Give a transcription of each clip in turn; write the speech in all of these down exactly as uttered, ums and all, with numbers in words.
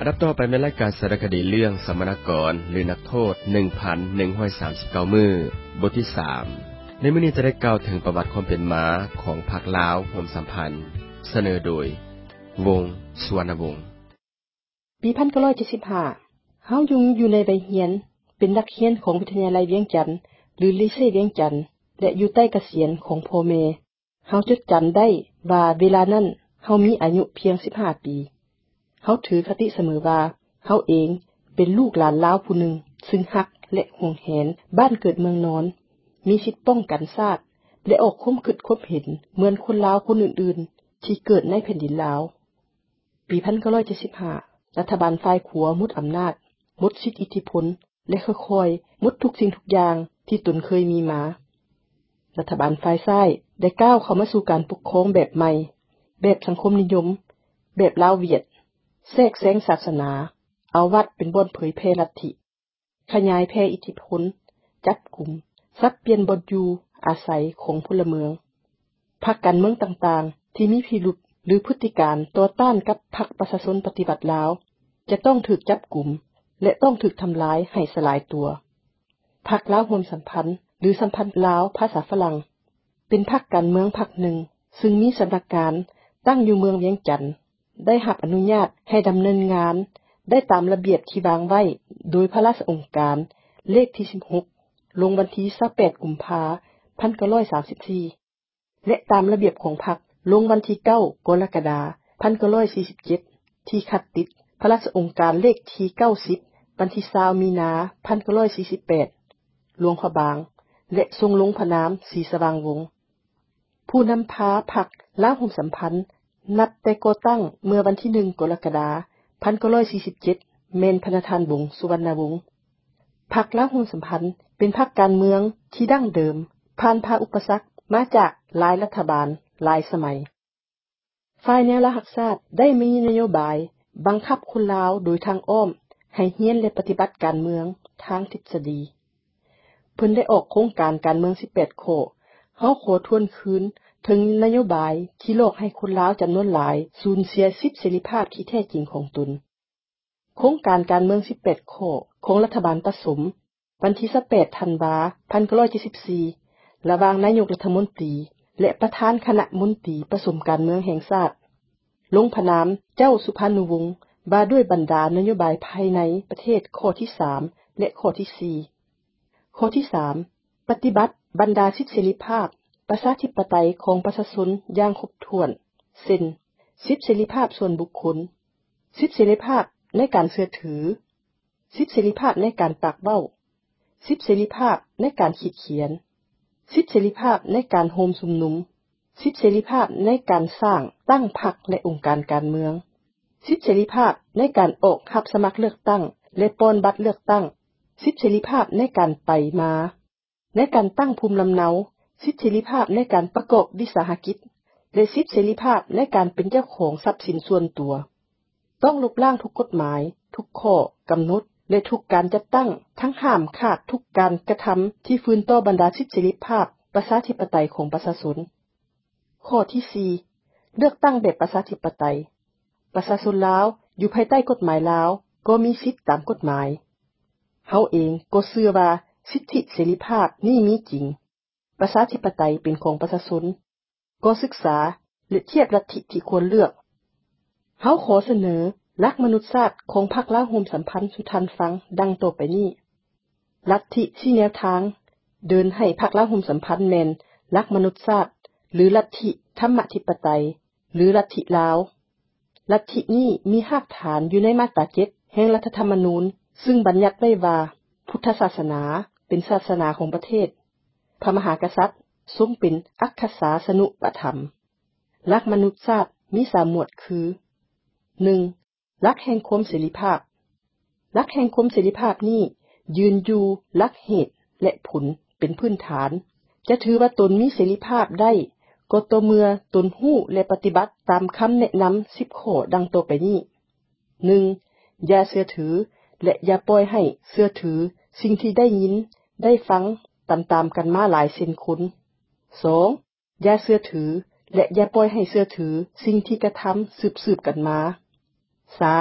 รับต่อไปเป็นรายการสารคดีเรื่องสมณกรหรือนักโทษ หนึ่งพันหนึ่งร้อยสามสิบเก้า มื้อบทที่สามในมื้อนี้จะได้กล่าวถึงประวัติความเป็นมาของพรรคลาวโฮมสัมพันธ์เสนอโดยวงสุวรรณวงศ์ปีหนึ่งพันเก้าร้อยเจ็ดสิบห้าเฮาอยู่อยู่ในใบเรียนเป็นนักเรียนของวิทยาลัยเวียงจันทน์หรือลิเซเวียงจันทน์และอยู่ใต้เกษียณของพ่อแม่เฮาจดจําได้ว่าเวลานั้นเฮามีอายุเพียงสิบห้าปีเฮาถือคติเสมอว่าเฮาเองเป็นลูกหลานลาวผู้หนึ่งซึ่งรักและหวงแหนบ้านเกิดเมืองนอนมีสิทธิ์ป้องกันชาติและออกความคิดความเห็นเหมือนคนลาวคนอื่นๆที่เกิดในแผ่นดินลาวปีหนึ่งพันเก้าร้อยเจ็ดสิบห้ารัฐบาลฝ่ายขัวหมดอำนาจหมดสิทธิอิทธิพลและค่อยๆหมดทุกสิ่งทุกอย่างที่ตนเคยมีมารัฐบาลฝ่ายซ้ายได้ก้าวเข้ามาสู่การปกครองแบบใหม่แบบสังคมนิยมแบบลาวเวียดแทรกแซงศาสนาเอาวัดเป็นบ่อนเผยแพร่ลัทธิขยายแพร่อิทธิพลจับกุมสับเปลี่ยนบ่อนอยู่อาศัยของพลเมืองพรรคการเมืองต่างๆที่มีพิรุธหรือพฤติการต่อต้านกับพรรคประชาชนปฏิบัติลาวจะต้องถูกจับกุมและต้องถูกทำลายให้สลายตัวพรรคลาวโฮมสัมพันธ์หรือสัมพันธ์ลาวภาษาฝรั่งเป็นพรรคการเมืองพรรคหนึ่งซึ่งมีสำนักงานตั้งอยู่เมืองเวียงจันทน์ได้รับอนุญาตให้ดำเนินงานได้ตามระเบียบที่วางไว้โดยพระราชองค์การเลขที่สิบหกลงวันที่ยี่สิบแปดกุมภาพันธ์หนึ่งพันเก้าร้อยสามสิบสี่และตามระเบียบของพรรคลงวันที่เก้ากรกฎาคมหนึ่งพันเก้าร้อยสี่สิบเจ็ดที่ขัดติดพระราชองค์การเลขที่เก้าสิบวันที่ยี่สิบมีนาคมหนึ่งพันเก้าร้อยสี่สิบแปดหลวงพระบางและทรงลงพระนามศรีสว่างวงศ์ผู้นำพาพรรคลาวโฮมสัมพันธ์นับแต่ก่อตั้งเมื่อวันที่หนึ่งกรกฎาคมหนึ่งพันเก้าร้อยสี่สิบเจ็ดแม่นพระธานวงศ์สุวรรณวงศ์พรรคลาวโฮมสัมพันธ์เป็นพรรคการเมืองที่ดั้งเดิมผ่านพาอุปสรรคมาจากหลายรัฐบาลหลายสมัยฝ่ายแนวรักษาชาติได้มีนโยบายบังคับคนลาวโดยทางอ้อมให้เรียนและปฏิบัติการเมืองทางทฤษฎีเพิ่นได้ออกโครงการการเมืองสิบแปดข้อเฮาขอทวนคืนถึงนโยบายที่หลอกให้คนลาวจํานวนหลายสูญเสียสิทธิเสรีภาพที่แท้จริงของตนโครงการการเมืองสิบแปดข้อของรัฐบาลผสมวันที่สิบแปดธันวาคมหนึ่งพันเก้าร้อยเจ็ดสิบสี่ระหว่างนายกรัฐมนตรีและประธานคณะมนตรีผสมการเมืองแห่งชาติลงพระนามเจ้าสุพรรณวงศ์ว่าด้วยบรรดานโยบายภายในประเทศข้อที่สามและข้อที่สี่ข้อที่สามปฏิบัติบรรดาสิทธิเสรีภาพประชาธิปไตยของประชาชนอย่างครบถ้วนเช่นสิทธิเสรีภาพส่วนบุคคลสิทธิเสรีภาพในการเชื่อถือสิทธิเสรีภาพในการปากเว้าสิทธิเสรีภาพในการคิดเขียนสิทธิเสรีภาพในการโฮมชุมนุมสิทธิเสรีภาพในการสร้างตั้งพรรคและองค์การการเมืองสิทธิเสรีภาพในการออกรับสมัครเลือกตั้งและป้อนบัตรเลือกตั้งสิทธิเสรีภาพในการไปมาในการตั้งภูมิลำเนาสิทธิเสรีภาพในการประกอบวิสาหกิจและสิทธิเสรีภาพในการเป็นเจ้าของทรัพย์สินส่วนตัวต้องลบล้างทุกกฎหมายทุกข้อกำหนดและทุกการจัดตั้งทั้งห้ามขาดทุกการกระทําที่ฝืนต่อบรรดาสิทธิเสรีภาพประชาธิปไตยของประชาชนข้อที่สี่เลือกตั้งแบบประชาธิปไตยประชาชนลาวอยู่ภายใต้กฎหมายลาวก็มีสิทธิตามกฎหมายเฮาเองก็เชื่อว่าสิทธิเสรีภาพนี้มีจริงประชาธิปไตยเป็นของประชาชนก็ศึกษาและเทียบลัทธิที่ควรเลือกเฮาขอเสนอหลักมนุษยชาติของพรรคลาวโฮมสัมพันธ์สู่ท่านฟังดังต่อไปนี้ลัทธิที่แนวทางเดินให้พรรคลาวโฮมสัมพันธ์แม่นหลักมนุษยชาติหรือลัทธิธรรมธิปไตยหรือลัทธิลาวลัทธินี้มีรากฐานอยู่ในมาตราเจ็ดแห่งรัฐธรรมนูญซึ่งบัญญัติไว้ว่าพุทธศาสนาเป็นศาสนาของประเทศพระมหากษัตริย์ทรงเป็นอัครศาสนุปถัมภ์หลักมนุษยชาติมีสามหมวดคือหนึ่งหลักแห่งความเสรีภาพหลักแห่งความเสรีภาพนี้ยืนอยู่หลักเหตุและผลเป็นพื้นฐานจะถือว่าตนมีเสรีภาพได้ก็ต่อเมื่อตนรู้และปฏิบัติตามคำแนะนําสิบข้อดังต่อไปนี้หนึ่งอย่าเชื่อถือและอย่าปล่อยให้เชื่อถือสิ่งที่ได้ยินได้ฟังตามๆกันมาหลายเส้นคนสองอย่าเชื่อถือและอย่าปล่อยให้เชื่อถือสิ่งที่กระทําสืบๆกันมาสาม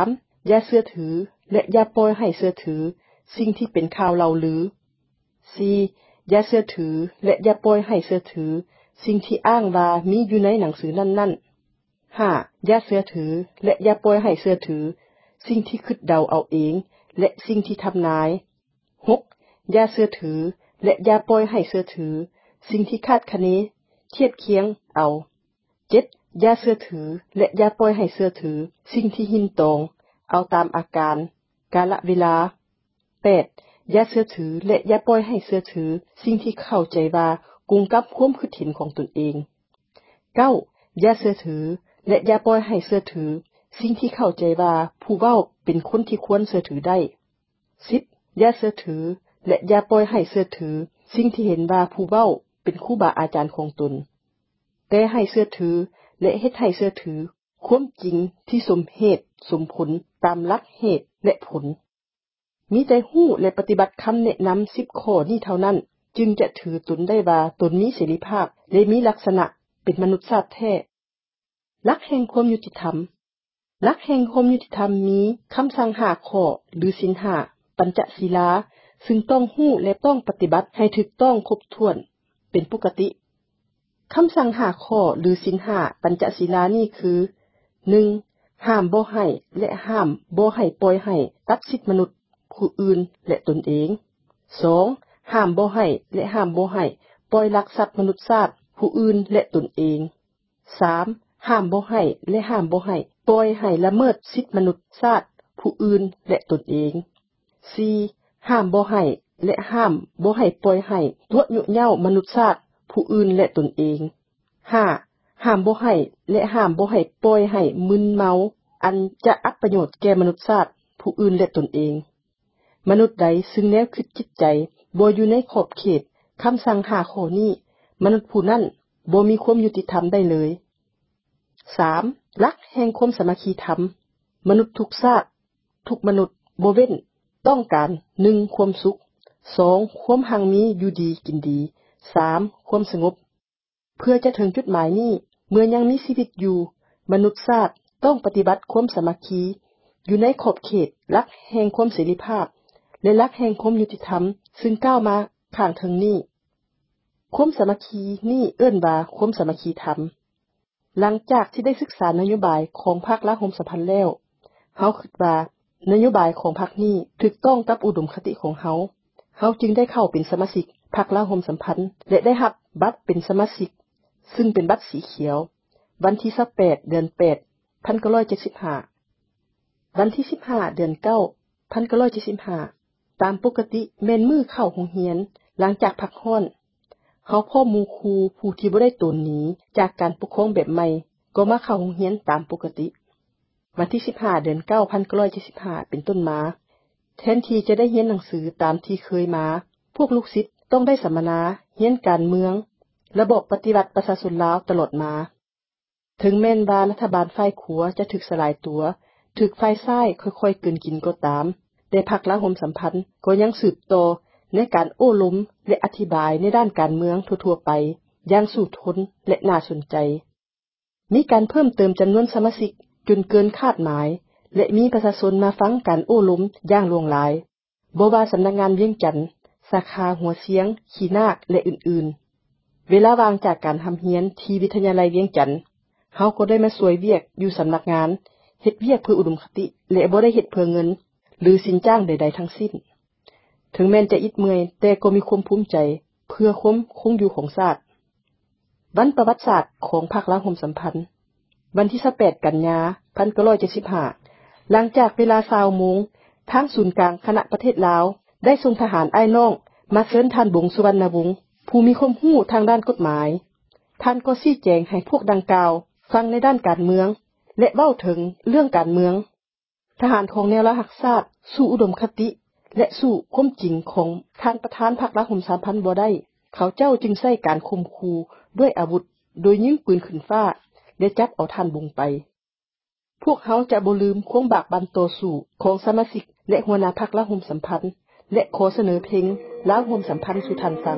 อย่าเชื่อถือและอย่าปล่อยให้เชื่อถือสิ่งที่เป็นข่าวเล่าลือ สี่ อย่าเชื่อถือและอย่าปล่อยให้เชื่อถือสิ่งที่อ้างว่ามีอยู่ในหนังสือนั้นๆ ห้า อย่าเชื่อถือและอย่าปล่อยให้เชื่อถือสิ่งที่คิดเดาเอาเองและสิ่งที่ทำนาย หก อย่าเชื่อถือและอย่าปล่อยให้เชื่อถือสิ่งที่คาดคะเนเทียบเคียงเอา เจ็ด อย่าเชื่อถือและอย่าปล่อยให้เชื่อถือสิ่งที่หินตองเอาตามอาการกาลเวลา แปด อย่าเชื่อถือและอย่าปล่อยให้เชื่อถือสิ่งที่เข้าใจว่ากุงกับความคิดเห็นของตนเอง เก้า อย่าเชื่อถือและอย่าปล่อยให้เชื่อถือสิ่งที่เข้าใจว่าผู้เว้าเป็นคนที่ควรเชื่อถือได้ สิบ อย่าเชื่อถือและอย่าปล่อยให้เชื่อถือสิ่งที่เห็นว่าผู้เว้าเป็นครูบาอาจารย์ของตนแต่ให้เชื่อถือและเฮ็ดให้เชื่อถือความจริงที่สมเหตุสมผลตามหลักเหตุและผลมีแต่ฮู้และปฏิบัติคำแนะนำสิบข้อนี้เท่านั้นจึงจะถือตนได้ว่าตนมีเสรีภาพและมีลักษณะเป็นมนุษย์ชาติแท้หลักแห่งความยุติธรรมหลักแห่งความยุติธรรมมีคำสั่งห้าข้อหรือศีลห้าปัญจศีลาซึ่งต้องฮู้และต้องปฏิบัติให้ถูกต้องครบถ้วนเป็นปกติคำสั่งห้าข้อหรือศีลห้าปัญจศีลานี้คือ หนึ่ง ห้ามบ่ให้และห้ามบ่ให้ปล่อยให้ตัดสิทธิมนุษย์ผู้อื่นและตนเอง สอง ห้ามบ่ให้และห้ามบ่ให้ปล่อยลักทรัพย์มนุษย์ชาติผู้อื่นและตนเอง สาม ห้ามบ่ให้และห้ามบ่ให้ปล่อยให้ละเมิดสิทธิมนุษย์ชาติผู้อื่นและตนเอง สี่ ห้ามบ่ให้และห้ามบ่ให้ปล่อยให้ยั่วยุเย้ามนุษย์ชาติผู้อื่นและตนเอง ห้า ห้ามบ่ให้และห้ามบ่ให้ปล่อยให้มึนเมาอันจะอัปประโยชน์แก่มนุษย์ชาติผู้อื่นและตนเองมนุษย์ใดซึ่งแนวคิดจิตใจบ่อยู่ในขอบเขตคำสั่งห้าข้อนี้มนุษย์ผู้นั้นบ่มีความยุติธรรมได้เลย สาม หลักแห่งความสามัคคีธรรมมนุษย์ทุกชาติทุกมนุษย์บ่เว้นต้องการ หนึ่ง ความสุข สอง ความหังมีอยู่ดีกินดี สาม ความสงบเพื่อจะถึงจุดหมายนี้เมื่อยังมีชีวิตอยู่มนุษย์ชาติต้องปฏิบัติความสามัคคีอยู่ในขอบเขตหลักแห่งความเสรีภาพและหลักแห่งความยุติธรรมซึ่งก้าวมาข้างถึงนี้ความสามัคคีนี้เอิ้นว่าความสามัคคีธรรมหลังจากที่ได้ศึกษานโยบายของพรรคละหมสัมพันธ์แล้วเฮาคิดว่านโยบายของพรรคนี้ถูกต้องกับอุดมคติของเฮาเฮาจึงได้เข้าเป็นสมาชิกพรรคละหมสัมพันธ์และได้รับบัตรเป็นสมาชิกซึ่งเป็นบัตรสีเขียววันที่ยี่สิบแปดเดือนแปด หนึ่งพันเก้าร้อยเจ็ดสิบห้าวันที่สิบห้าเดือนเก้า หนึ่งพันเก้าร้อยเจ็ดสิบห้าตามปกติแม่นมื้อเข้าโรงเรียนหลังจากพักร้อนเฮาพ่อหมู่ครูผู้ที่บ่ได้ตนหนีจากการปกครองแบบใหม่ก็มาเข้าโรงเรียนตามปกติวันที่สิบห้าเดือนเก้า หนึ่งพันเก้าร้อยเจ็ดสิบห้าเป็นต้นมาแทนที่จะได้เรียนหนังสือตามที่เคยมาพวกลูกศิษย์ต้องได้สัมมนาเรียนการเมืองระบบปฏิวัติประชาชนลาวตลอดมาถึงแม้นว่ารัฐบาลฝ่ายขวาจะถึกสลายตัวถึกฝ่ายซ้ายค่อยๆกลืนกินก็ตามแต่พรรคละหมสัมพันธ์ก็ยังสืบต่อในการโอ้ล้มและอธิบายในด้านการเมืองทั่วๆไปอย่างสู่ทนและน่าสนใจมีการเพิ่มเติมจำนวนสมาชิกจนเกินคาดหมายและมีประชาชนมาฟังการโอ้ล้มอย่างหลวงหลายบ่ว่าสำนักงานเวียงจันทน์สาขาหัวเสียงขีนาคและอื่นๆเวลาว่างจากการทำเรียนที่วิทยาลัยเวียงจันทน์เฮาก็ได้มาช่วยเวียกอยู่สำนักงานเฮ็ดเวียกเพื่ออุดมคติและบ่ได้เฮ็ดเพื่อเงินหรือสินจ้างใดๆทั้งสิ้นถึงแม้นจะอิดเมื่อยแต่ก็มีความภูมิใจเพื่อความคงอยู่ของชาติวันประวัติศาสตร์ของพรรคละหมสัมพันธ์วันที่ยี่สิบแปดกันยายน หนึ่งพันเก้าร้อยเจ็ดสิบห้าหลังจากเวลา ยี่สิบ โมงทางศูนย์กลางคณะประเทศลาวได้ส่งทหารอ้ายน้องมาเชิญท่านบงสุวรรณวงศ์ผู้มีความรู้ทางด้านกฎหมายท่านก็ชี้แจงให้พวกดังกล่าวฟังในด้านการเมืองและเว้าถึงเรื่องการเมืองทหารของแนวรักชาติสู่อุดมคติและสู่ความจริงของท่านประธานพรรคละหมสัมพันธ์บ่ได้เขาเจ้าจึงใช้การข่มขู่ด้วยอาวุธโดยยิงปืนขึ้นฟ้าและจับเอาท่านบงไปพวกเขาจะบ่ลืมความบากบั่นต่อสู้ของสมาชิกและหัวหน้าพรรคละหมสัมพันธ์และขอเสนอเพลงละหมสัมพันธ์สู่ท่านฟัง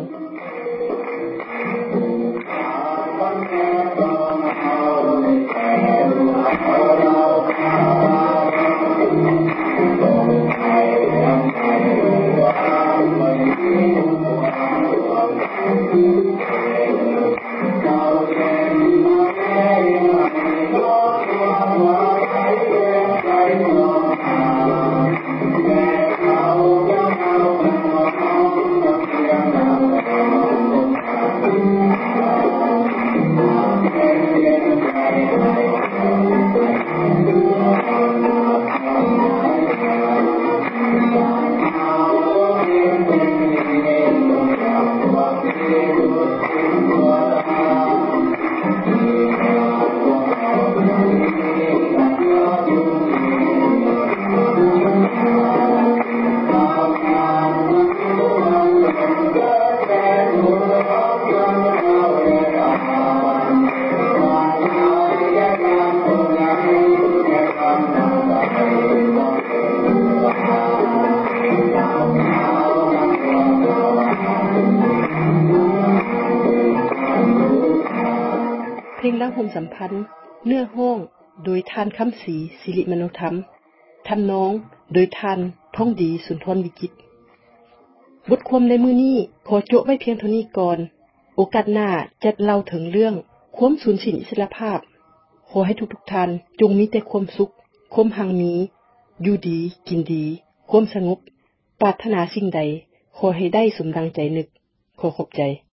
Thank you. เพลงลาวห่มสัมพันธ์เนื้อห้องโดยท่านคำศรีศิริมโนธรรมทำนองโดยท่านท่องดีสุนทรวิจิตรบทความในมื้อนี้ขอโจะไว้เพียงเท่านี้ก่อนโอกาสหน้าจะเล่าถึงเรื่องความสูญสิ้นอิสรภาพขอให้ทุกๆท่านจงมีแต่ความสุขความหังมีอยู่ดีกินดีความสงบปรารถนาสิ่งใดขอให้ได้สมดังใจนึกขอขอบใจ